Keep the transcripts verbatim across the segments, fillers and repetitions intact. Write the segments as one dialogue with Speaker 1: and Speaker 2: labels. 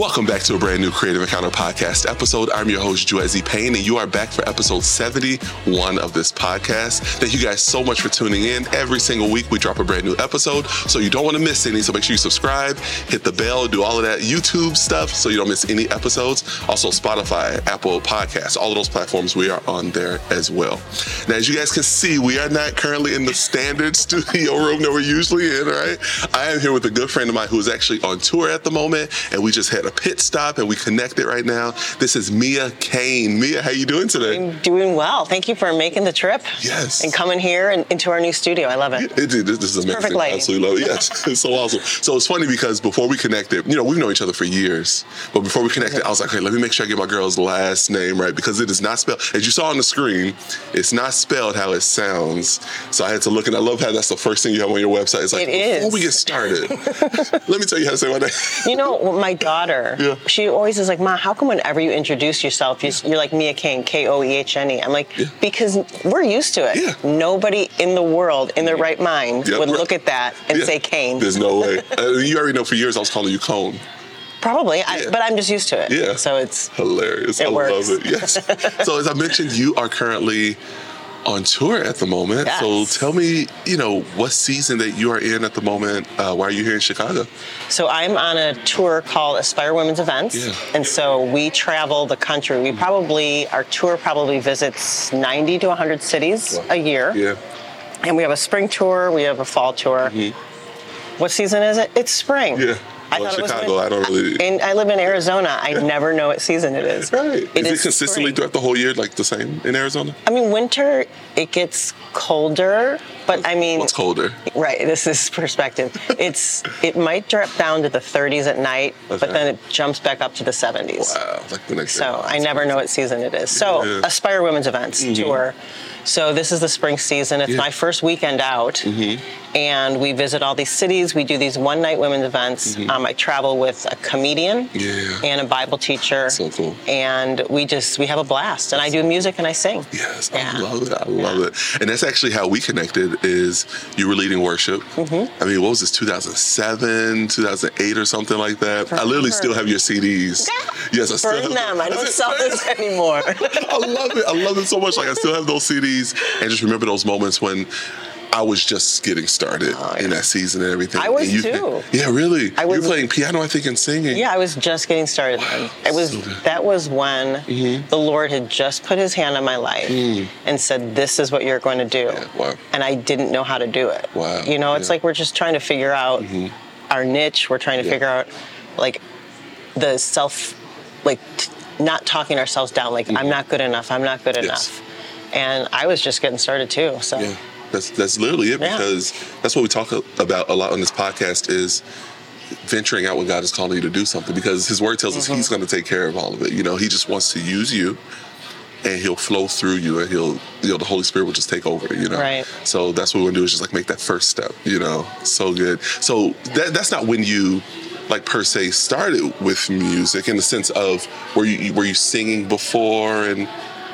Speaker 1: Welcome back to a brand new Creative Encounter podcast episode. I'm your host, Joezy Payne, and you are back for episode seventy-one of this podcast. Thank you guys so much for tuning in. Every single week, we drop a brand new episode, so you don't want to miss any. So make sure you subscribe, hit the bell, do all of that YouTube stuff so you don't miss any episodes. Also, Spotify, Apple Podcasts, all of those platforms, we are on there as well. Now, as you guys can see, we are not currently in the standard studio room that we're usually in, right? I am here with a good friend of mine who is actually on tour at the moment, and we just had a pit stop and we connected right now. This is Mia Cain. Mia, how you doing today?
Speaker 2: I'm doing well. Thank you for making the trip.
Speaker 1: Yes.
Speaker 2: And coming here and into our new studio. I love it.
Speaker 1: It, it, this is amazing.
Speaker 2: Perfect lighting.
Speaker 1: I absolutely love it. Yes, it's so awesome. So it's funny because before we connected, you know, we've known each other for years, but before we connected, I was like, okay, let me make sure I get my girl's last name right, because it is not spelled, as you saw on the screen, it's not spelled how it sounds. So I had to look, and I love how that's the first thing you have on your website. It's like,
Speaker 2: it
Speaker 1: before
Speaker 2: is.
Speaker 1: we get started, let me tell you how to say my name.
Speaker 2: You know, my daughter,
Speaker 1: yeah.
Speaker 2: she always is like, Ma, how come whenever you introduce yourself, you're like Mia Cain, K O E H N E? I'm like, yeah. Because we're used to it.
Speaker 1: Yeah.
Speaker 2: Nobody in the world, in their right mind,
Speaker 1: yep,
Speaker 2: would
Speaker 1: right.
Speaker 2: look at that and
Speaker 1: yeah.
Speaker 2: say Cain.
Speaker 1: There's no way. uh, you already know for years I was calling you Cone.
Speaker 2: Probably,
Speaker 1: yeah.
Speaker 2: I, but I'm just used to it.
Speaker 1: Yeah.
Speaker 2: So it's
Speaker 1: hilarious.
Speaker 2: It
Speaker 1: I
Speaker 2: works.
Speaker 1: love it. Yes. So as I mentioned, you are currently on tour at the moment.
Speaker 2: Yes.
Speaker 1: So tell me, you know, what season that you are in at the moment? Uh, why are you here in Chicago?
Speaker 2: So I'm on a tour called Aspire Women's Events.
Speaker 1: Yeah.
Speaker 2: And so we travel the country. We probably, our tour probably visits ninety to one hundred cities
Speaker 1: wow.
Speaker 2: a year.
Speaker 1: Yeah.
Speaker 2: And we have a spring tour, we have a fall tour. Mm-hmm. What season is it? It's spring.
Speaker 1: Yeah.
Speaker 2: I
Speaker 1: well,
Speaker 2: thought
Speaker 1: Chicago,
Speaker 2: it was
Speaker 1: I don't really.
Speaker 2: And I live in Arizona. I never know what season it is.
Speaker 1: Right.
Speaker 2: It
Speaker 1: is,
Speaker 2: is
Speaker 1: it consistently
Speaker 2: spring.
Speaker 1: throughout the whole year, like the same in Arizona?
Speaker 2: I mean, winter, it gets colder, but I mean.
Speaker 1: What's colder?
Speaker 2: Right. This is perspective. It's it might drop down to the thirties at night,
Speaker 1: okay.
Speaker 2: but then it jumps back up to the seventies.
Speaker 1: Wow. Like the next
Speaker 2: So
Speaker 1: day.
Speaker 2: I never know what season it is. So
Speaker 1: yeah.
Speaker 2: Aspire Women's Events
Speaker 1: mm-hmm.
Speaker 2: tour. So this is the spring season. It's
Speaker 1: yeah.
Speaker 2: my first weekend out,
Speaker 1: mm-hmm.
Speaker 2: and we visit all these cities. We do these one-night women's events.
Speaker 1: Mm-hmm.
Speaker 2: Um, I travel with a comedian
Speaker 1: yeah.
Speaker 2: and a Bible teacher.
Speaker 1: So cool.
Speaker 2: And we just, we have a blast. And I do music and I sing.
Speaker 1: Yes,
Speaker 2: yeah.
Speaker 1: I love it. I love yeah. it. And that's actually how we connected, is you were leading worship. Mm-hmm. I mean, what was this, two thousand seven, two thousand eight or something like that? I literally still have your C Ds.
Speaker 2: Yeah.
Speaker 1: Yes, I still
Speaker 2: Burn
Speaker 1: have
Speaker 2: them. I don't sell this anymore.
Speaker 1: I love it. I love it so much. Like, I still have those C Ds. And just remember those moments when I was just getting started oh, yeah. in that season and everything.
Speaker 2: I was
Speaker 1: and you,
Speaker 2: too.
Speaker 1: Yeah, really.
Speaker 2: I was,
Speaker 1: you were playing piano, I think, and singing.
Speaker 2: Yeah, I was just getting started. Wow. It was so that was when mm-hmm. the Lord had just put His hand on my life mm. and said, "This is what you're going to do."
Speaker 1: Yeah, wow.
Speaker 2: And I didn't know how to do it.
Speaker 1: Wow.
Speaker 2: You know, it's
Speaker 1: yeah.
Speaker 2: like we're just trying to figure out mm-hmm. our niche. We're trying to yeah. figure out, like, the self, like, t- not talking ourselves down. Like, mm-hmm. I'm not good enough. I'm not good
Speaker 1: yes.
Speaker 2: enough. And I was just getting started too. So
Speaker 1: yeah, that's that's literally it,
Speaker 2: yeah.
Speaker 1: because that's what we talk about a lot on this podcast, is venturing out when God is calling you to do something, because His Word tells mm-hmm. us He's going to take care of all of it. You know, He just wants to use you, and He'll flow through you, and He'll, you know, the Holy Spirit will just take over. You know,
Speaker 2: right.
Speaker 1: So that's what we want to do, is just like make that first step. You know, so good. So that that's not when you, like, per se started with music, in the sense of were you were you singing before and.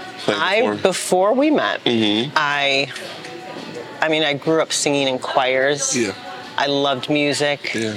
Speaker 2: I before? before we met, mm-hmm. I, I mean, I grew up singing in choirs.
Speaker 1: Yeah.
Speaker 2: I loved music.
Speaker 1: Yeah.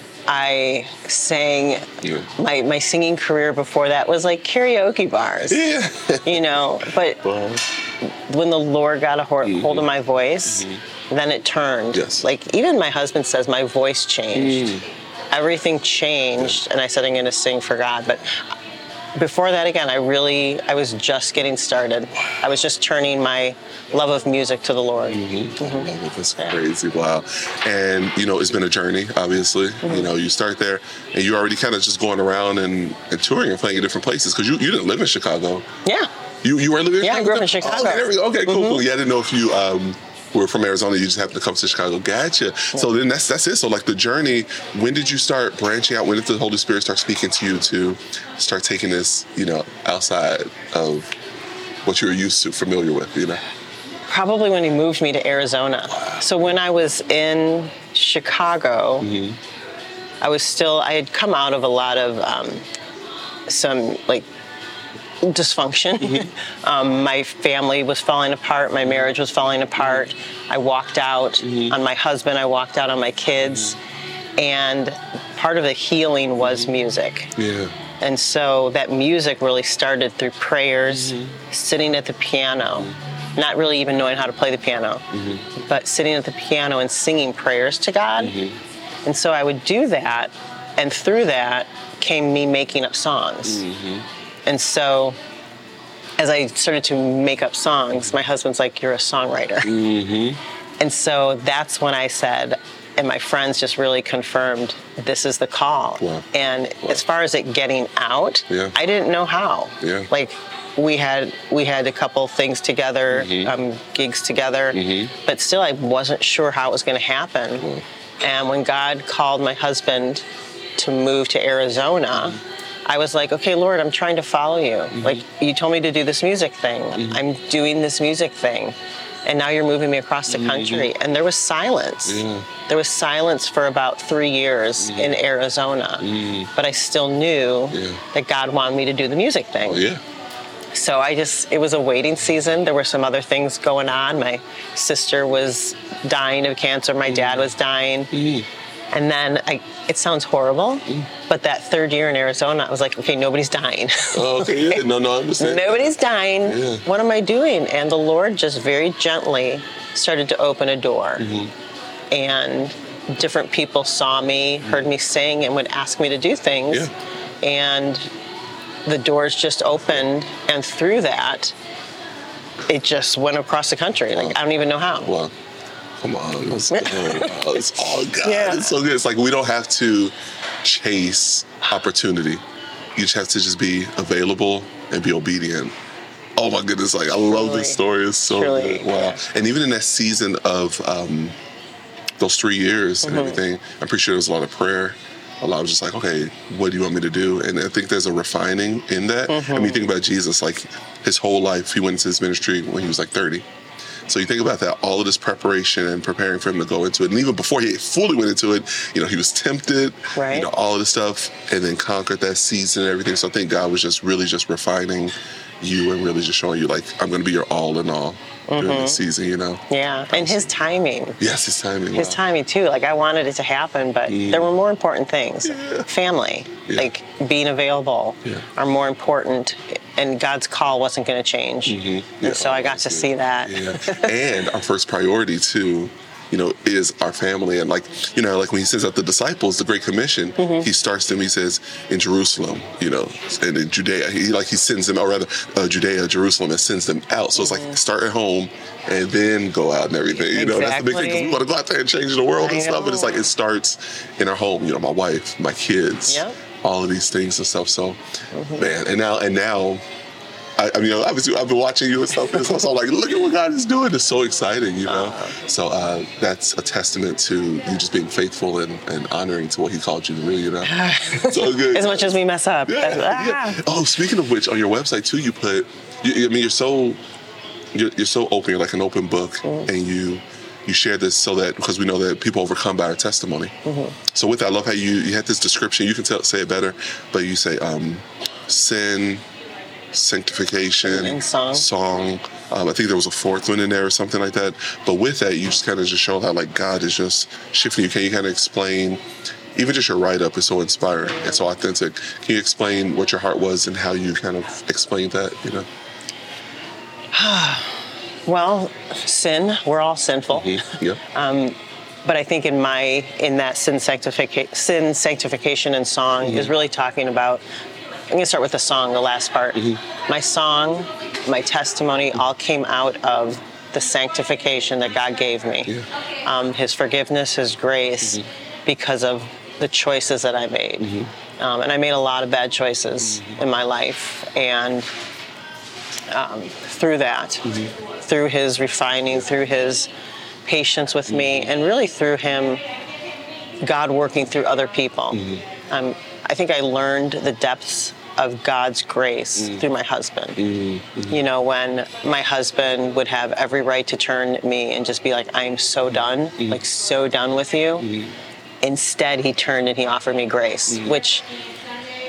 Speaker 2: I sang.
Speaker 1: Yeah. My
Speaker 2: my singing career before that was like karaoke bars.
Speaker 1: Yeah.
Speaker 2: You know, but wow. when the Lord got a hold mm-hmm. of my voice, mm-hmm. then it turned.
Speaker 1: Yes.
Speaker 2: Like, even my husband says my voice changed. Mm. Everything changed, yeah. and I said I'm going to sing for God, but. Before that, again, I really, I was just getting started. I was just turning my love of music to the Lord.
Speaker 1: Mm-hmm. Mm-hmm. That's yeah. crazy. Wow. And, you know, it's been a journey, obviously. Mm-hmm. You know, you start there, and you're already kind of just going around and, and touring and playing in different places, because you, you didn't live in Chicago.
Speaker 2: Yeah.
Speaker 1: You you were living in
Speaker 2: yeah,
Speaker 1: Chicago?
Speaker 2: Yeah, I grew up in Chicago.
Speaker 1: Oh, okay, there we go. Okay, cool,
Speaker 2: mm-hmm.
Speaker 1: cool. Yeah, I didn't know if you... Um, we're from Arizona, you just happened to come to Chicago. Gotcha. Yeah. So then that's that's it. So, like, the journey, when did you start branching out? When did the Holy Spirit start speaking to you to start taking this, you know, outside of what you were used to, familiar with, you know?
Speaker 2: Probably when He moved me to Arizona. Wow. So when I was in Chicago, mm-hmm. I was still, I had come out of a lot of um, some, like, dysfunction. Mm-hmm. um, my family was falling apart. My marriage was falling apart. Mm-hmm. I walked out mm-hmm. on my husband. I walked out on my kids. Mm-hmm. And part of the healing was music.
Speaker 1: Yeah.
Speaker 2: And so that music really started through prayers, mm-hmm. sitting at the piano, mm-hmm. not really even knowing how to play the piano, mm-hmm. but sitting at the piano and singing prayers to God. Mm-hmm. And so I would do that, and through that came me making up songs. Mm-hmm. And so as I started to make up songs, my husband's like, "You're a songwriter." Mm-hmm. And so that's when I said, and my friends just really confirmed, this is the call. Wow. And wow. as far as it getting out, yeah. I didn't know how. Yeah. Like we had we had a couple things together, mm-hmm. um, gigs together, mm-hmm. but still I wasn't sure how it was going to happen. Mm. And when God called my husband to move to Arizona, mm-hmm. I was like, okay, Lord, I'm trying to follow you. Mm-hmm. Like, you told me to do this music thing. Mm-hmm. I'm doing this music thing. And now you're moving me across the country. Mm-hmm. And there was silence. Yeah. There was silence for about three years mm-hmm. in Arizona. Mm-hmm. But I still knew yeah. that God wanted me to do the music thing.
Speaker 1: Oh, yeah.
Speaker 2: So I just, it was a waiting season. There were some other things going on. My sister was dying of cancer. My mm-hmm. dad was dying. Mm-hmm. And then, I, it sounds horrible, mm. but that third year in Arizona, I was like, okay, nobody's dying.
Speaker 1: Oh, okay, yeah. No, no, I understand.
Speaker 2: Nobody's dying. Yeah. What am I doing? And the Lord just very gently started to open a door. Mm-hmm. And different people saw me, heard me sing, and would ask me to do things. Yeah. And the doors just opened, and through that, it just went across the country. Like, I don't even know how.
Speaker 1: Wow. Come on, it's, oh, it's all God. Yeah. It's so good. It's like we don't have to chase opportunity. You just have to just be available and be obedient. Oh my goodness, like I love Truly. This story. It's so Truly. Good. Wow. Yeah. And even in that season of um, those three years mm-hmm. and everything, I'm pretty sure there was a lot of prayer. A lot of just like, okay, what do you want me to do? And I think there's a refining in that. Mm-hmm. I mean, you think about Jesus, like his whole life, he went into his ministry when he was like thirty. So you think about that, all of this preparation and preparing for him to go into it. And even before he fully went into it, you know, he was tempted, right. you know, all of this stuff, and then conquered that season and everything. So I think God was just really just refining you and really just showing you, like, I'm going to be your all in all mm-hmm. during this season, you know?
Speaker 2: Yeah, and his timing.
Speaker 1: Yes, his timing.
Speaker 2: His wow. timing, too. Like, I wanted it to happen, but mm. there were more important things. Yeah. Family, yeah. like being available, yeah. are more important. And God's call wasn't going to change. Mm-hmm. Yeah, and so I got to see that.
Speaker 1: Yeah. And our first priority, too, you know, is our family. And like, you know, like when he sends out the disciples, the Great Commission, mm-hmm. he starts them, he says, in Jerusalem, you know, and in Judea. He like he sends them, or rather, uh, Judea, Jerusalem, and sends them out. So mm-hmm. it's like start at home and then go out and everything. You exactly. know, that's the big thing, because we want to go out there and change the world I and know. Stuff. But it's like it starts in our home, you know, my wife, my kids. Yep. All of these things and stuff. So, mm-hmm. man, and now, and now, I, I mean, obviously, I've been watching you and stuff, and so I'm like, look at what God is doing. It's so exciting, you know? Uh, so uh, that's a testament to you just being faithful and, and honoring to what he called you to do, you know? So good.
Speaker 2: As much as we mess up.
Speaker 1: Yeah,
Speaker 2: ah.
Speaker 1: yeah. Oh, speaking of which, on your website, too, you put, you, I mean, you're so, you're, you're so open, you're like an open book, mm. and you, you share this so that, because we know that people overcome by our testimony. Mm-hmm. So with that, I love how you, you had this description. You can tell, say it better, but you say um, sin, sanctification,
Speaker 2: and song.
Speaker 1: song. Um, I think there was a fourth one in there or something like that. But with that, you just kind of just show how like God is just shifting you. Can you kind of explain, even just your write-up is so inspiring and so authentic. Can you explain what your heart was and how you kind of explained that, you know?
Speaker 2: Well, sin, we're all sinful. Mm-hmm. Yeah. um, but I think in my, in that sin, sanctifica- sin sanctification and song mm-hmm. is really talking about, I'm going to start with the song, the last part. Mm-hmm. My song, my testimony all came out of the sanctification that God gave me. Yeah. Um, his forgiveness, his grace, mm-hmm. because of the choices that I made. Mm-hmm. Um, and I made a lot of bad choices mm-hmm. in my life. And um, through that, mm-hmm. through his refining, through his patience with mm-hmm. me, and really through him, God working through other people. Mm-hmm. Um, I think I learned the depths of God's grace mm. through my husband. Mm-hmm. You know, when my husband would have every right to turn at me and just be like, I'm so done, mm. like so done with you. Mm. Instead, he turned and he offered me grace, mm. which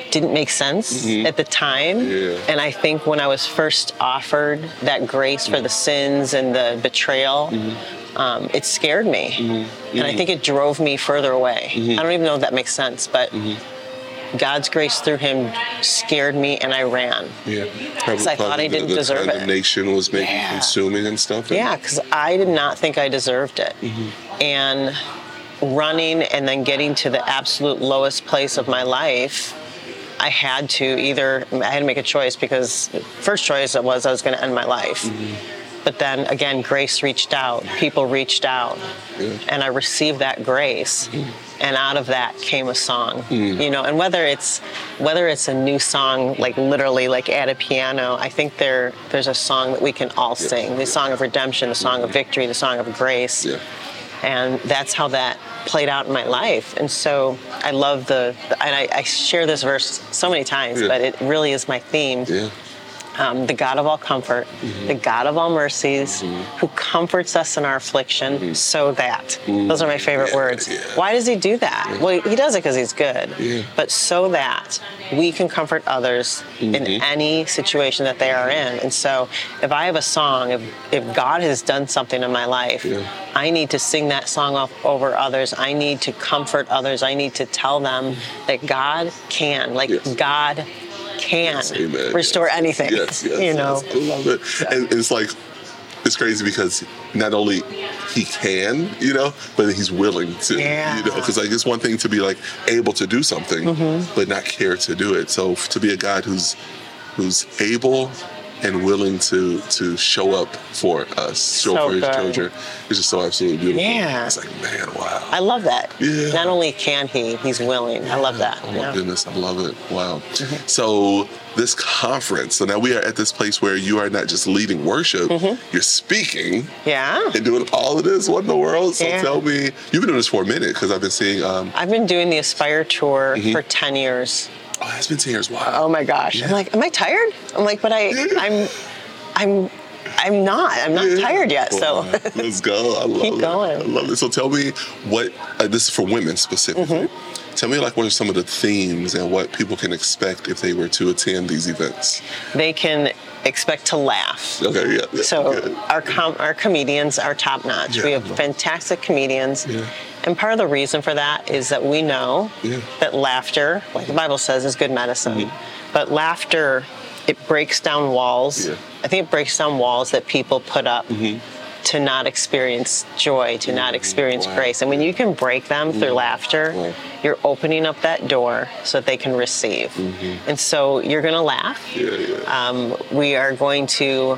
Speaker 2: didn't make sense
Speaker 1: mm-hmm.
Speaker 2: at the time.
Speaker 1: Yeah.
Speaker 2: And I think when I was first offered that grace for the sins and the betrayal, mm-hmm. um, it scared me. Mm-hmm. And I think it drove me further away. Mm-hmm. I don't even know if that makes sense, but mm-hmm. God's grace through him scared me, and I ran.
Speaker 1: Yeah,
Speaker 2: because I thought I didn't
Speaker 1: the, the
Speaker 2: deserve it. The
Speaker 1: condemnation was maybe yeah. consuming and stuff. And
Speaker 2: yeah, because I did not think I deserved it. Mm-hmm. And running and then getting to the absolute lowest place of my life, I had to either, I had to make a choice, because first choice was I was going to end my life. Mm-hmm. But then again, grace reached out, people reached out, yeah. and I received that grace. Mm-hmm. And out of that came a song, mm. you know, and whether it's whether it's a new song, like literally like at a piano, I think there there's a song that we can all yeah. sing, the song of redemption, the song mm-hmm. of victory, the song of grace. Yeah. And that's how that played out in my life. And so I love the, and I, I share this verse so many times, yeah. but it really is my theme. Yeah. Um, the God of all comfort, mm-hmm. the God of all mercies, mm-hmm. who comforts us in our affliction, mm-hmm. so that. Mm-hmm. Those are my favorite
Speaker 1: yeah,
Speaker 2: words. Yeah. Why does he do that? Yeah. Well, he does it because he's good. Yeah. But so that we can comfort others mm-hmm. in any situation that they are in. And so if I have a song, if, if God has done something in my life, yeah. I need to sing that song off over others. I need to comfort others. I need to tell them that God can. Like, yes. God can yes, restore yes. anything.
Speaker 1: Yes, yes,
Speaker 2: you know,
Speaker 1: yes. I love it. So. And it's like, it's crazy because not only he can, you know, but he's willing to,
Speaker 2: yeah.
Speaker 1: you know, because like it's one thing to be like able to do something, mm-hmm. but not care to do it. So to be a God who's who's able and willing to to show up for us, show
Speaker 2: so
Speaker 1: for his
Speaker 2: good.
Speaker 1: children, it's just so absolutely beautiful.
Speaker 2: Yeah.
Speaker 1: It's like, man, wow.
Speaker 2: I love that.
Speaker 1: Yeah.
Speaker 2: Not only can he, he's willing.
Speaker 1: Yeah.
Speaker 2: I love that.
Speaker 1: Oh my
Speaker 2: yeah.
Speaker 1: goodness, I love it. Wow. Mm-hmm. So this conference, so now we are at this place where you are not just leading worship, mm-hmm. you're speaking.
Speaker 2: Yeah.
Speaker 1: And doing all of this. What in the world? So
Speaker 2: yeah.
Speaker 1: tell me, you've been doing this for a minute, because I've been seeing. Um,
Speaker 2: I've been doing the Aspire Tour
Speaker 1: mm-hmm.
Speaker 2: for ten years.
Speaker 1: Oh, it's been ten years. Wow.
Speaker 2: Oh my gosh. Yeah. I'm like, am I tired? I'm like, but I, yeah. I'm, I'm, I'm not. I'm not yeah. tired yet.
Speaker 1: Wow.
Speaker 2: So
Speaker 1: let's go. I love
Speaker 2: Keep
Speaker 1: it.
Speaker 2: going.
Speaker 1: I love it. So tell me what uh, this is for women specifically. Mm-hmm. Tell me, like, what are some of the themes and what people can expect if they were to attend these events?
Speaker 2: They can expect to laugh.
Speaker 1: Okay, yeah. yeah
Speaker 2: so
Speaker 1: good.
Speaker 2: our com- our comedians are top notch. Yeah, we have fantastic comedians. Yeah. And part of the reason for that is that we know yeah. that laughter, like the Bible says, is good medicine. Mm-hmm. But laughter, it breaks down walls. Yeah. I think it breaks down walls that people put up mm-hmm. to not experience joy, to mm-hmm. not experience wow. grace. And when you can break them mm-hmm. through laughter, wow. you're opening up that door so that they can receive. Mm-hmm. And so you're going to laugh.
Speaker 1: Yeah, yeah.
Speaker 2: Um, we are going to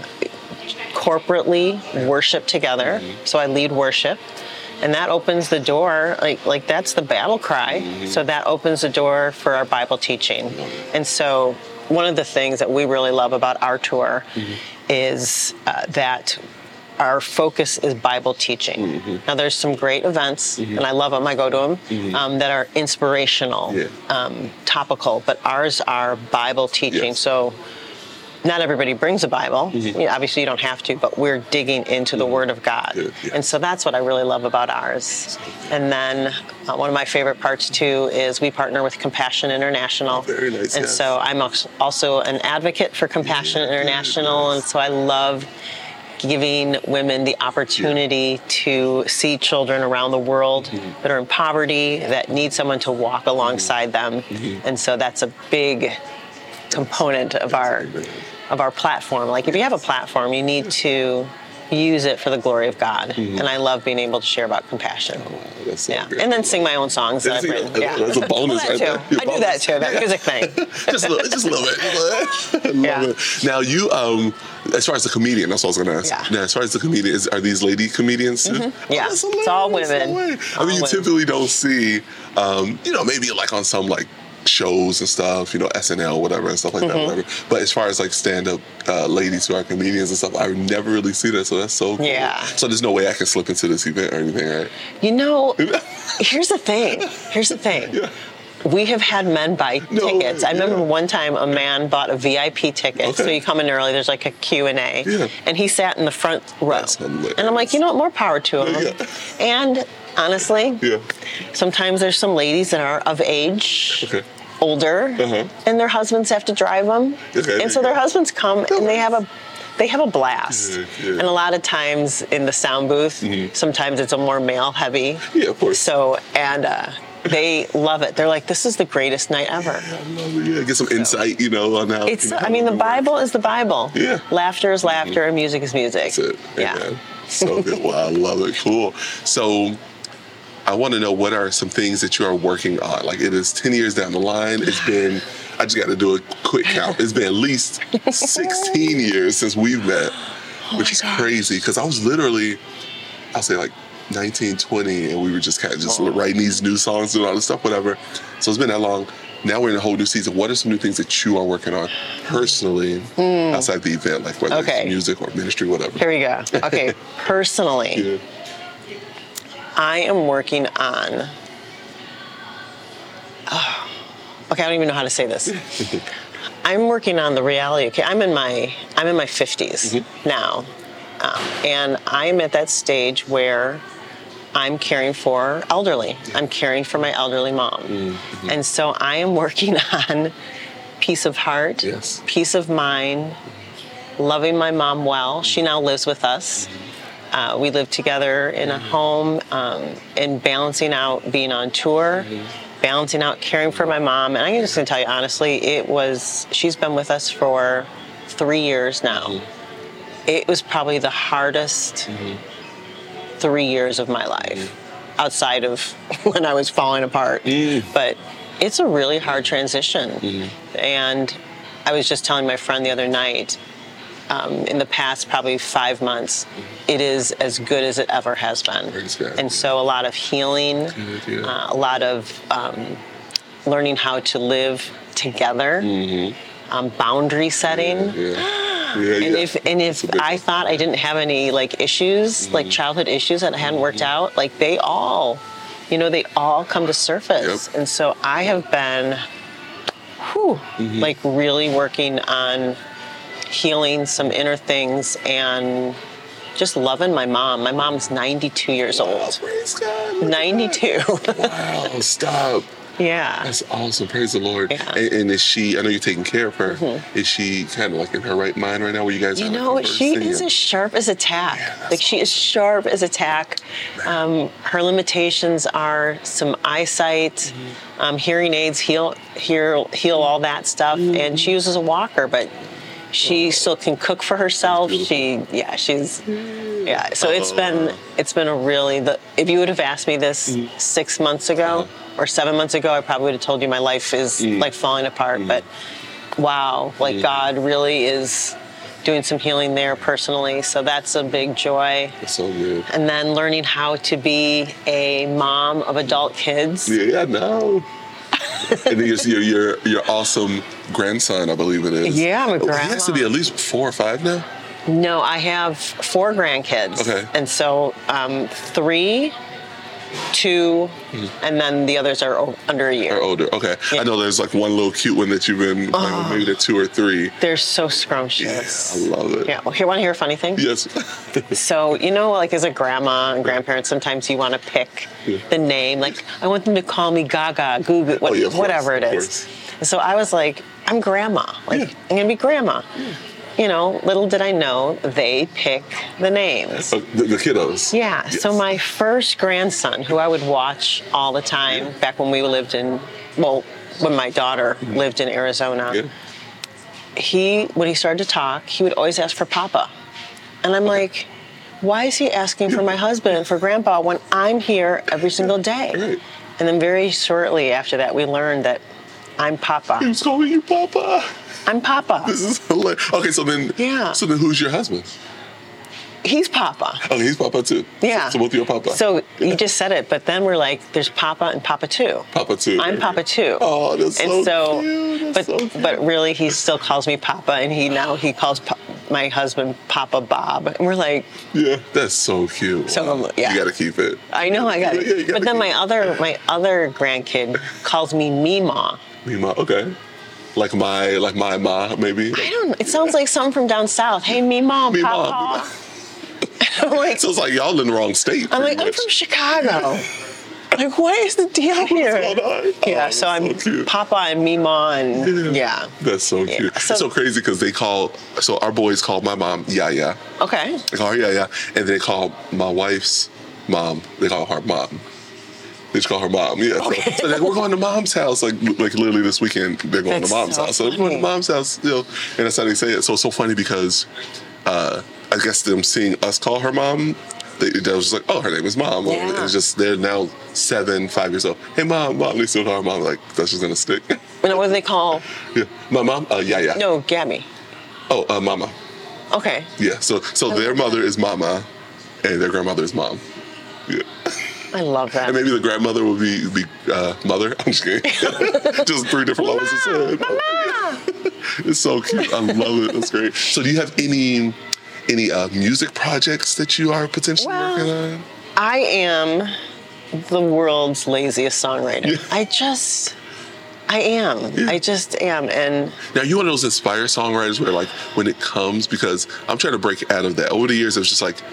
Speaker 2: corporately worship together. Mm-hmm. So I lead worship. And that opens the door, like like that's the battle cry. Mm-hmm. So that opens the door for our Bible teaching. Mm-hmm. And so one of the things that we really love about our tour mm-hmm. is uh, that our focus is Bible teaching. Mm-hmm. Now, there's some great events, mm-hmm. and I love them, I go to them, mm-hmm. um, that are inspirational, yeah. um, topical, but ours are Bible teaching. Yes. So not everybody brings a Bible. Mm-hmm. You know, obviously, you don't have to, but we're digging into the mm-hmm. Word of God. Yeah, yeah. And so that's what I really love about ours. And then uh, one of my favorite parts, too, is we partner with Compassion International.
Speaker 1: Oh, very nice.
Speaker 2: And
Speaker 1: yes.
Speaker 2: so I'm also an advocate for Compassion yeah, International. Nice. And so I love giving women the opportunity yeah. to see children around the world mm-hmm. that are in poverty, that need someone to walk alongside mm-hmm. them. Mm-hmm. And so that's a big component of our of our platform. Like, if you have a platform, you need to use it for the glory of God. Mm-hmm. And I love being able to share about compassion. Oh, wow. That's so yeah. great. And then sing my own songs that I've written. Yeah.
Speaker 1: That's a bonus right there.
Speaker 2: I do that too, that music thing.
Speaker 1: just, a little, just a little bit. I love yeah. it. Now, you, um, as far as the comedian, that's what I was going to ask. Yeah. Now, as far as the comedian, is, are these lady comedians too? Mm-hmm.
Speaker 2: Yeah,
Speaker 1: oh,
Speaker 2: it's all women.
Speaker 1: No way.
Speaker 2: All
Speaker 1: I mean, you
Speaker 2: women.
Speaker 1: typically don't see, um, you know, maybe like on some like shows and stuff, you know, S N L, whatever, and stuff like mm-hmm. that, whatever. But as far as like stand-up uh, ladies who are comedians and stuff, I would never really see that, so that's so cool.
Speaker 2: Yeah.
Speaker 1: So there's no way I can slip into this event or anything, right?
Speaker 2: You know, here's the thing. Here's the thing. Yeah. We have had men buy no tickets. Way. I remember yeah. one time a man bought a V I P ticket. Okay. So you come in early, there's like a Q and A. Yeah. And he sat in the front row. And I'm like, you know what, more power to him. Yeah. And honestly, yeah. sometimes there's some ladies that are of age.
Speaker 1: Okay.
Speaker 2: older,
Speaker 1: Uh-huh.
Speaker 2: and their husbands have to drive them.
Speaker 1: Okay,
Speaker 2: and so their
Speaker 1: yeah.
Speaker 2: husbands come and they have a they have a blast.
Speaker 1: Yeah, yeah.
Speaker 2: And a lot of times in the sound booth,
Speaker 1: Mhm.
Speaker 2: sometimes it's a more male heavy.
Speaker 1: Yeah, of course.
Speaker 2: So and uh, they love it. They're like, this is the greatest night ever.
Speaker 1: I love it. Yeah, get some insight, you know, on how.
Speaker 2: It's
Speaker 1: you know,
Speaker 2: I mean, the
Speaker 1: how it works.
Speaker 2: Bible is the Bible.
Speaker 1: Yeah.
Speaker 2: Laughter is laughter, and music is music.
Speaker 1: That's it.
Speaker 2: Yeah.
Speaker 1: Amen. So good. Wow, I love it. Cool. So I want to know, what are some things that you are working on? Like, it is ten years down the line. It's been, I just got to do a quick count. It's been at least sixteen years since we've met, which
Speaker 2: Oh
Speaker 1: is
Speaker 2: my
Speaker 1: crazy, because I was literally, I'll say like nineteen, twenty, and we were just kind of just
Speaker 2: Oh.
Speaker 1: writing these new songs and all this stuff, whatever. So it's been that long. Now we're in a whole new season. What are some new things that you are working on personally outside the event, like whether
Speaker 2: Okay.
Speaker 1: it's music or ministry, whatever?
Speaker 2: Here we go. Okay, personally,
Speaker 1: Yeah.
Speaker 2: I am working on. Oh, okay, I don't even know how to say this. I'm working on the reality. Okay, I'm in my I'm in my fifties
Speaker 1: Mm-hmm.
Speaker 2: now, um, and I'm at that stage where I'm caring for elderly. I'm caring for my elderly mom,
Speaker 1: Mm-hmm.
Speaker 2: and so I am working on peace of heart,
Speaker 1: Yes.
Speaker 2: peace of mind, loving my mom well. She now lives with us. Uh, we live together in a home, um, and balancing out being on tour, balancing out caring for my mom. And I'm just going to tell you honestly, it was, she's been with us for three years now. It was probably the hardest three years of my life, outside of when I was falling apart. But it's a really hard transition. And I was just telling my friend the other night, Um, in the past probably five months, it is as good as it ever has been.
Speaker 1: Praise God.
Speaker 2: And so a lot of healing,
Speaker 1: Good, yeah.
Speaker 2: uh, a lot of um, learning how to live together, um, boundary setting.
Speaker 1: Yeah. Yeah,
Speaker 2: And
Speaker 1: yeah.
Speaker 2: if and if
Speaker 1: That's a big
Speaker 2: I
Speaker 1: one.
Speaker 2: thought I didn't have any like issues, like childhood issues that hadn't worked out, like they all, you know, they all come to surface.
Speaker 1: Yep.
Speaker 2: And so I have been, whew, like really working on healing some inner things and just loving my mom. My mom's ninety-two years
Speaker 1: Oh,
Speaker 2: old.
Speaker 1: praise God. Look at
Speaker 2: ninety-two.
Speaker 1: that. Wow, stop.
Speaker 2: Yeah.
Speaker 1: That's awesome. Praise the Lord.
Speaker 2: Yeah. Mm-hmm.
Speaker 1: And, and is she, I know you're taking care of her, is she kind of like in her right mind right now where you guys
Speaker 2: You
Speaker 1: are like,
Speaker 2: know, she
Speaker 1: conversing?
Speaker 2: is as sharp as a tack.
Speaker 1: that's
Speaker 2: Like she is sharp as a tack. Um, her limitations are some eyesight,
Speaker 1: Mm-hmm.
Speaker 2: um, hearing aids heal, heal, heal all that stuff,
Speaker 1: Mm-hmm.
Speaker 2: and she uses a walker, but she still can cook for herself.
Speaker 1: That's
Speaker 2: She, yeah, she's, yeah. So it's been, it's been a really. The, if you would have asked me this
Speaker 1: Mm-hmm.
Speaker 2: six months ago or seven months ago, I probably would have told you my life is
Speaker 1: Mm-hmm.
Speaker 2: like falling apart. But wow, like God really is doing some healing there personally. So that's a big joy.
Speaker 1: That's so good.
Speaker 2: And then learning how to be a mom of adult kids.
Speaker 1: Yeah, I know. And then your, your your your awesome grandson, I believe it is.
Speaker 2: Yeah, I'm a
Speaker 1: Oh, He has to be
Speaker 2: grandma.
Speaker 1: at least four or five now.
Speaker 2: No, I have four grandkids.
Speaker 1: Okay.
Speaker 2: And so um, three, two, and then the others are o- under a year.
Speaker 1: Or older. Okay. I know there's like one little cute one that you've been playing with, maybe the two or three.
Speaker 2: They're so
Speaker 1: Yeah,
Speaker 2: scrumptious.
Speaker 1: I love it.
Speaker 2: Yeah. Well, here, want to hear a funny thing?
Speaker 1: Yes.
Speaker 2: So, you know, like as a grandma and grandparents, sometimes you want to pick
Speaker 1: Yeah.
Speaker 2: the name. Like, I want them to call me Gaga, Goo Goo, what,
Speaker 1: Oh, yeah, of course,
Speaker 2: whatever it
Speaker 1: of
Speaker 2: is.
Speaker 1: course.
Speaker 2: And so I was like, I'm grandma. Like,
Speaker 1: Yeah.
Speaker 2: I'm going to be grandma. You know, little did I know they pick the names.
Speaker 1: Uh, the, the kiddos.
Speaker 2: Yeah,
Speaker 1: Yes.
Speaker 2: so my first grandson, who I would watch all the time back when we lived in, well, when my daughter lived in Arizona,
Speaker 1: Yeah.
Speaker 2: he, when he started to talk, he would always ask for Papa. And I'm like, why is he asking for my husband and for Grandpa when I'm here every single day?
Speaker 1: Right.
Speaker 2: And then very shortly after that, we learned that I'm
Speaker 1: He
Speaker 2: Papa.
Speaker 1: was calling you Papa.
Speaker 2: I'm Papa.
Speaker 1: This is hilarious. Okay, so then,
Speaker 2: Yeah.
Speaker 1: So then, who's your husband?
Speaker 2: He's Papa.
Speaker 1: Okay, he's Papa too.
Speaker 2: Yeah.
Speaker 1: So, so both of you are Papa.
Speaker 2: So you just said it, but then we're like, there's Papa and Papa too.
Speaker 1: Papa too.
Speaker 2: I'm Papa too.
Speaker 1: Oh, that's
Speaker 2: and
Speaker 1: so
Speaker 2: so,
Speaker 1: cute. That's
Speaker 2: but
Speaker 1: so cute.
Speaker 2: but really, he still calls me Papa, and he now he calls pa- my husband Papa Bob, and we're like,
Speaker 1: Yeah, that's so cute.
Speaker 2: So,
Speaker 1: Wow.
Speaker 2: yeah.
Speaker 1: You gotta keep it.
Speaker 2: I know I got
Speaker 1: Yeah, you
Speaker 2: it.
Speaker 1: gotta
Speaker 2: But then
Speaker 1: keep
Speaker 2: my
Speaker 1: it.
Speaker 2: other my other grandkid calls me Mima.
Speaker 1: Mima, okay. Like my, like my ma, maybe.
Speaker 2: I don't know. It sounds like something from down south. Hey, Mima,
Speaker 1: Mima,
Speaker 2: Papa. I'm like,
Speaker 1: So it's like y'all in the wrong state.
Speaker 2: I'm
Speaker 1: pretty
Speaker 2: like, I'm
Speaker 1: much.
Speaker 2: from Chicago. Like, what is the deal here?
Speaker 1: What's going on?
Speaker 2: Yeah,
Speaker 1: Oh,
Speaker 2: so I'm
Speaker 1: so
Speaker 2: Papa and Mima, and yeah.
Speaker 1: That's so
Speaker 2: Yeah,
Speaker 1: cute.
Speaker 2: so-
Speaker 1: it's so crazy because they call, so our boys call my mom Yaya.
Speaker 2: Okay.
Speaker 1: They call her Yaya, and they call my wife's mom, they call her mom. They just call her mom, yeah. So,
Speaker 2: Okay.
Speaker 1: so like, we're going to mom's house, like like literally this weekend, they're going
Speaker 2: That's
Speaker 1: to mom's
Speaker 2: so
Speaker 1: house. So they're going to
Speaker 2: funny.
Speaker 1: mom's house, you know, and that's how they say it. So it's so funny because uh, I guess them seeing us call her mom, they, they was just like, oh, her name is Mom.
Speaker 2: Yeah.
Speaker 1: It's just, they're now seven, five years old. Hey, Mom, Mom. They still call her Mom. Like, that's just going to stick.
Speaker 2: And what do they call?
Speaker 1: Yeah. My mom? Uh, yeah, yeah.
Speaker 2: No, Gabby.
Speaker 1: Oh, uh, Mama.
Speaker 2: Okay.
Speaker 1: Yeah. So so their mother is Mama, and their grandmother is Mom. Yeah.
Speaker 2: I love that.
Speaker 1: And maybe the grandmother would be, be uh, Mother. I'm just kidding. Just three different levels of sin.
Speaker 2: Mama!
Speaker 1: It's so cute. I love it. That's great. So do you have any any uh, music projects that you are potentially
Speaker 2: Well,
Speaker 1: working on?
Speaker 2: I am the world's laziest songwriter.
Speaker 1: Yeah.
Speaker 2: I just, I am.
Speaker 1: Yeah.
Speaker 2: I just am. And
Speaker 1: Now, you one of those inspired songwriters where, like, when it comes, because I'm trying to break out of that. Over the years, it was just like,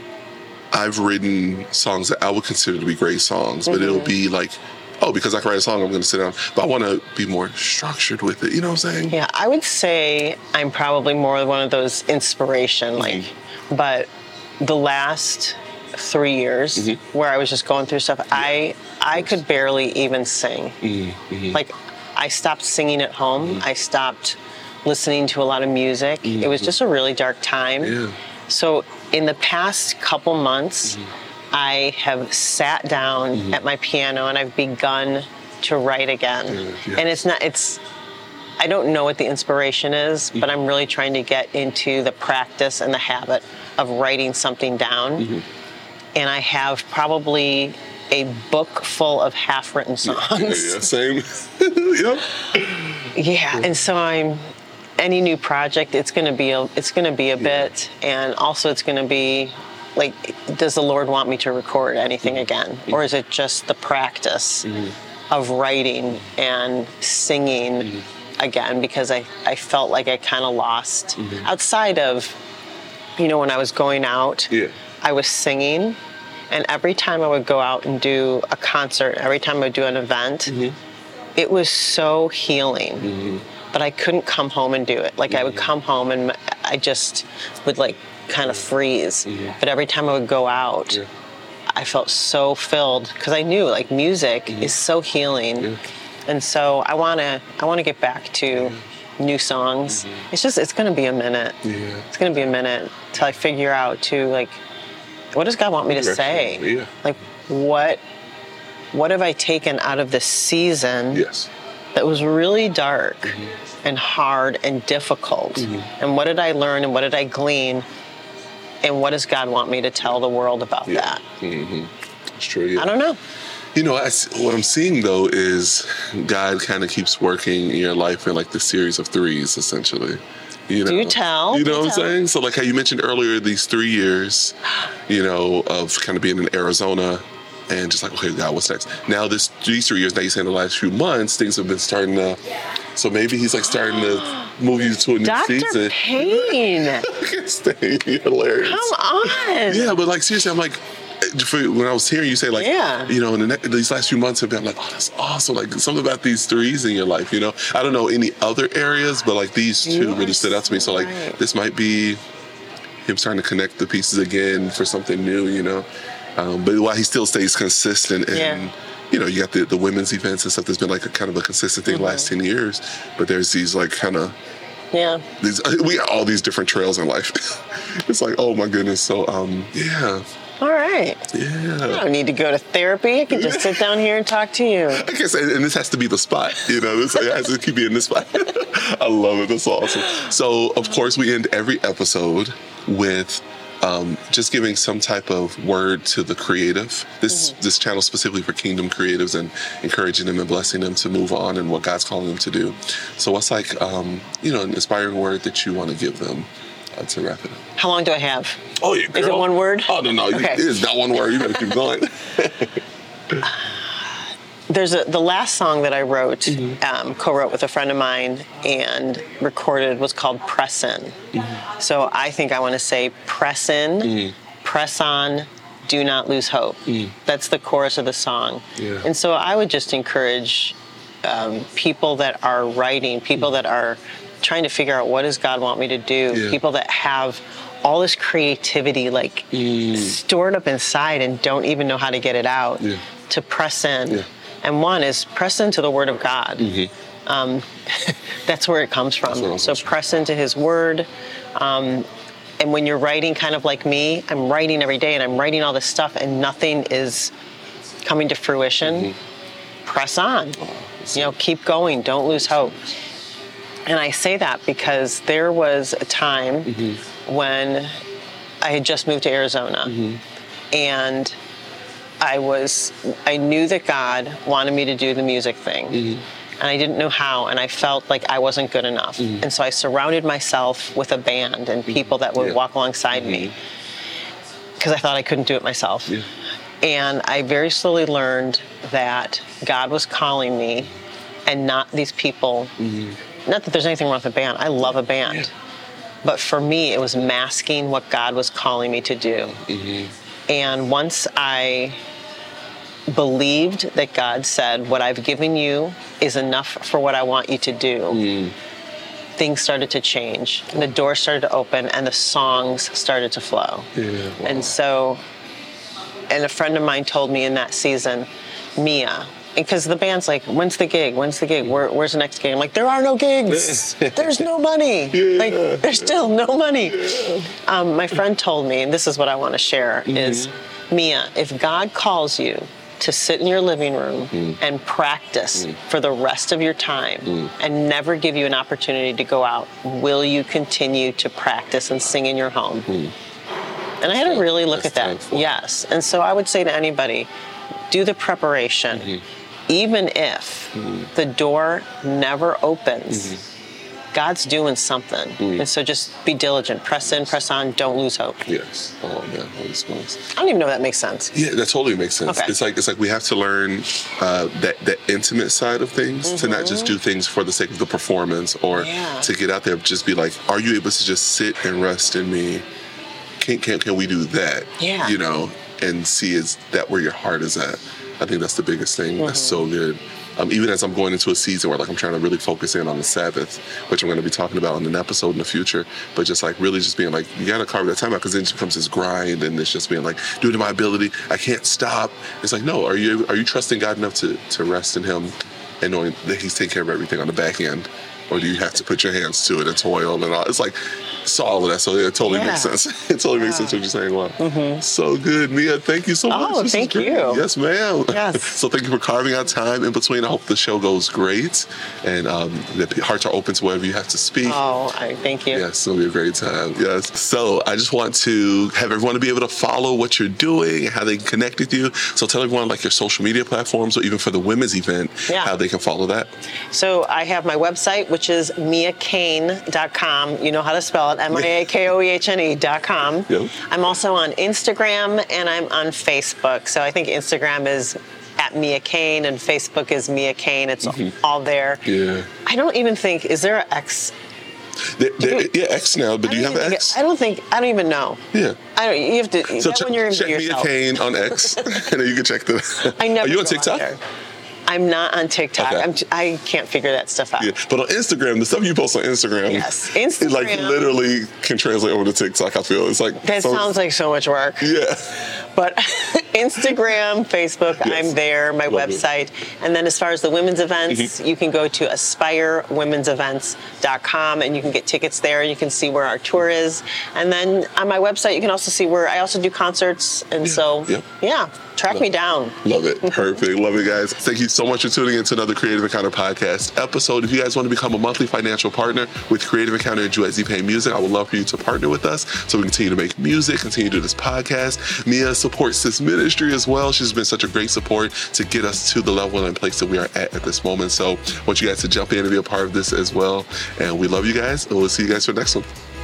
Speaker 1: I've written songs that I would consider to be great songs, but mm-hmm. it'll be like, oh, because I can write a song, I'm going to sit down. But I want to be more structured with it. You know what I'm saying?
Speaker 2: yeah, I would say I'm probably more one of those inspiration, like, mm-hmm. but the last three years mm-hmm. where I was just going through stuff, yeah. I I could barely even sing. Mm-hmm. Like, I stopped singing at home. Mm-hmm. I stopped listening to a lot of music. Mm-hmm. It was just a really dark time.
Speaker 1: Yeah.
Speaker 2: So in the past couple months, mm-hmm. I have sat down mm-hmm. at my piano and I've begun to write again. Mm-hmm. Yes. And it's not, it's, I don't know what the inspiration is, mm-hmm. but I'm really trying to get into the practice and the habit of writing something down. Mm-hmm. And I have probably a book full of half-written songs.
Speaker 1: Yeah, yeah, same. Yep.
Speaker 2: Yeah, and so I'm, any new project, it's going to be a, it's going to be a yeah. bit, and also it's going to be, like, does the Lord want me to record anything mm-hmm. again? Mm-hmm. Or is it just the practice mm-hmm. of writing and singing mm-hmm. again? Because I, I felt like I kind of lost, mm-hmm. outside of, you know, when I was going out,
Speaker 1: yeah.
Speaker 2: I was singing, and every time I would go out and do a concert, every time I would do an event, mm-hmm. it was so healing. Mm-hmm. But I couldn't come home and do it. Like, mm-hmm. I would come home and I just would, like, kind of freeze. Mm-hmm. But every time I would go out, yeah. I felt so filled because I knew, like, music mm-hmm. is so healing. Yeah. And so I want to I want to get back to mm-hmm. new songs. Mm-hmm. It's just, it's going to be a minute.
Speaker 1: Yeah.
Speaker 2: It's going to be a minute till I figure out, too, like, what does God want me to say?
Speaker 1: Yeah.
Speaker 2: Like, what what have I taken out of this season
Speaker 1: yes.
Speaker 2: that was really dark mm-hmm. and hard and difficult? Mm-hmm. And what did I learn and what did I glean? And what does God want me to tell the world about
Speaker 1: yeah.
Speaker 2: that?
Speaker 1: Mm-hmm. That's true, yeah.
Speaker 2: I don't know.
Speaker 1: You know, I, what I'm seeing, though, is God kind of keeps working in your life in, like, the series of threes, essentially. You know,
Speaker 2: Do tell.
Speaker 1: You know
Speaker 2: Do
Speaker 1: what I'm
Speaker 2: tell.
Speaker 1: saying? So, like how you mentioned earlier, these three years, you know, of kind of being in Arizona and just like, okay, God, what's next? Now, this these three years, now you're saying the last few months, things have been starting to, so maybe he's like starting to move you to a new
Speaker 2: Doctor
Speaker 1: season.
Speaker 2: Doctor Payne.
Speaker 1: I can't stay. You're hilarious.
Speaker 2: Come on.
Speaker 1: Yeah, but like, seriously, I'm like, for, when I was hearing you say, like,
Speaker 2: yeah.
Speaker 1: you know, in the ne- these last few months have been like, oh, that's awesome. Like, something about these threes in your life, you know? I don't know any other areas, but like these two
Speaker 2: you
Speaker 1: really stood out to me. So, like,
Speaker 2: right.
Speaker 1: this might be him starting to connect the pieces again for something new, you know? Um, but while he still stays consistent and,
Speaker 2: yeah.
Speaker 1: you know, you got the, the women's events and stuff that's been like a kind of a consistent thing mm-hmm. the last ten years. But there's these, like, kind of,
Speaker 2: yeah.
Speaker 1: these, we got all these different trails in life. It's like, oh my goodness. So, um, yeah.
Speaker 2: All right.
Speaker 1: Yeah.
Speaker 2: I don't need to go to therapy. I can just sit down here and talk to you.
Speaker 1: I guess, and this has to be the spot, you know, this it has to keep you in this spot. I love it. That's awesome. So, of course, we end every episode with um, just giving some type of word to the creative. This mm-hmm. this channel specifically for Kingdom Creatives and encouraging them and blessing them to move on and what God's calling them to do. So what's like, um, you know, an inspiring word that you want to give them uh, to wrap it up?
Speaker 2: How long do I have?
Speaker 1: Oh, yeah, girl.
Speaker 2: Is it one word?
Speaker 1: Oh, no, no.
Speaker 2: Okay.
Speaker 1: It is not one word. You better keep going.
Speaker 2: There's a, the last song that I wrote,
Speaker 1: mm-hmm.
Speaker 2: um, co-wrote with a friend of mine and recorded was called Press In. Mm-hmm. So I think I want to say press in, mm-hmm. press on, do not lose hope. Mm. That's the chorus of the song.
Speaker 1: Yeah.
Speaker 2: And so I would just encourage um, people that are writing, people mm. that are trying to figure out what does God want me to do, yeah. people that have all this creativity like mm. stored up inside and don't even know how to get it out, yeah. to press in. Yeah. And one is press into the Word of God. Mm-hmm. Um, that's where it comes from. So press into His Word. Um, and when you're writing kind of like me, I'm writing every day and I'm writing all this stuff and nothing is coming to fruition. Mm-hmm. Press on. Oh, you know, keep going. Don't lose hope. And I say that because there was a time mm-hmm. when I had just moved to Arizona mm-hmm. and I was, I knew that God wanted me to do the music thing, mm-hmm. and I didn't know how, and I felt like I wasn't good enough. Mm-hmm. And so I surrounded myself with a band and people that would yeah. walk alongside mm-hmm. me because I thought I couldn't do it myself. Yeah. And I very slowly learned that God was calling me and not these people. Mm-hmm. Not that there's anything wrong with a band. I love a band. Yeah. But for me, it was masking what God was calling me to do. Mm-hmm. And once I believed that God said, what I've given you is enough for what I want you to do, mm. things started to change. And the doors started to open and the songs started to flow. Yeah, wow. And so, and a friend of mine told me in that season, Mia, because the band's like, when's the gig? When's the gig? Where, where's the next gig? I'm like, there are no gigs. There's no money. Yeah. Like, there's still no money. Yeah. Um, my friend told me, and this is what I want to share, mm-hmm. is, Mia, if God calls you to sit in your living room mm. and practice mm. for the rest of your time mm. and never give you an opportunity to go out, will you continue to practice and sing in your home? Mm. And I had to really look That's at that. Thankful. Yes. And so I would say to anybody, do the preparation. Mm-hmm. Even if mm-hmm. the door never opens, mm-hmm. God's doing something. Mm-hmm. And so just be diligent. Press in, press on, don't lose hope.
Speaker 1: Yes. Oh, man. Holy smokes.
Speaker 2: I don't even know if that makes sense.
Speaker 1: Yeah, that totally makes sense. Okay. It's like it's like we have to learn uh, that, that intimate side of things, mm-hmm. to not just do things for the sake of the performance or yeah. to get out there, just be like, are you able to just sit and rest in me? Can, can, can we do that?
Speaker 2: Yeah.
Speaker 1: You know, and see is that where your heart is at. I think that's the biggest thing. Mm-hmm. That's so good. Um, even as I'm going into a season where like I'm trying to really focus in on the Sabbath, which I'm going to be talking about in an episode in the future, but just like really just being like, you got to carve that time out because then it becomes this grind and it's just being like, due to my ability, I can't stop. It's like, no, are you are you trusting God enough to, to rest in Him and knowing that He's taking care of everything on the back end? Or do you have to put your hands to it and toil and all? It's like, it's all of that. So it totally yeah. makes sense. It totally yeah. makes sense what you're saying. Wow. Mm-hmm. So good. Mia, thank you so much.
Speaker 2: Oh,
Speaker 1: this
Speaker 2: thank you.
Speaker 1: Yes, ma'am.
Speaker 2: Yes.
Speaker 1: So thank you for carving out time in between. I hope the show goes great and um, that hearts are open to whatever you have to speak.
Speaker 2: Oh, I thank you.
Speaker 1: Yes, it'll be a great time. Yes. So I just want to have everyone to be able to follow what you're doing and how they can connect with you. So tell everyone like your social media platforms or even for the women's event, yeah. how they can follow that.
Speaker 2: So I have my website, which is mia kane dot com. You know how to spell it, M I A K O E H N E dot com. Yep. I'm also on Instagram and I'm on Facebook. So I think Instagram is at Mia Kane and Facebook is Mia Kane. It's mm-hmm. all there.
Speaker 1: Yeah.
Speaker 2: I don't even think, is there an X?
Speaker 1: There, there, you, yeah, X now, but do you have an X?
Speaker 2: I don't think, I don't even know.
Speaker 1: Yeah.
Speaker 2: I don't, you have to,
Speaker 1: so
Speaker 2: that
Speaker 1: check,
Speaker 2: when you're
Speaker 1: check Mia Kane on X and then you can check the,
Speaker 2: I never
Speaker 1: are you on TikTok?
Speaker 2: On I'm not on TikTok.
Speaker 1: Okay.
Speaker 2: I'm t- I can't figure that stuff out.
Speaker 1: Yeah. But on Instagram, the stuff you post on Instagram,
Speaker 2: yes, Instagram,
Speaker 1: it like literally can translate over to TikTok. I feel it's like
Speaker 2: that so, sounds like so much work.
Speaker 1: Yeah.
Speaker 2: But Instagram, Facebook, yes. I'm there. My Love website, it. And then as far as the women's events, mm-hmm. you can go to aspire women's events dot com and you can get tickets there. You can see where our tour is, and then on my website, you can also see where I also do concerts. And yeah. so, yeah. yeah. Track
Speaker 1: Love
Speaker 2: me down.
Speaker 1: Love it. Perfect. Love it, guys. Thank you so much for tuning into another Creative Encounter podcast episode. If you guys want to become a monthly financial partner with Creative Encounter and Juezzi Payne Music, I would love for you to partner with us so we continue to make music, continue to do this podcast. Mia supports this ministry as well. She's been such a great support to get us to the level and place that we are at at this moment. So I want you guys to jump in and be a part of this as well. And we love you guys, and we'll see you guys for the next one.